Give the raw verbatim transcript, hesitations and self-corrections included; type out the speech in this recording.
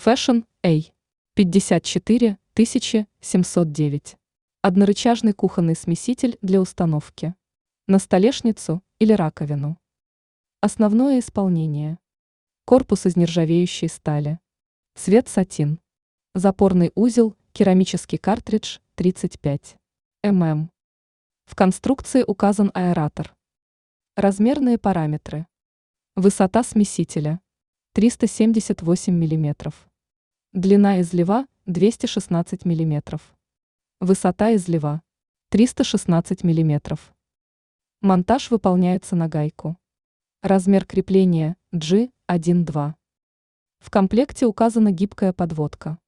Fashion A пятьдесят четыре тысячи семьсот девять. Однорычажный кухонный смеситель для установки на столешницу или раковину. Основное исполнение. Корпус из нержавеющей стали. Цвет сатин. Запорный узел, керамический картридж тридцать пять миллиметров. В конструкции указан аэратор. Размерные параметры. Высота смесителя триста семьдесят восемь миллиметров. Длина излива двести шестнадцать миллиметров. Высота излива триста шестнадцать миллиметров. Монтаж выполняется на гайку. Размер крепления джи один два. В комплекте указана гибкая подводка.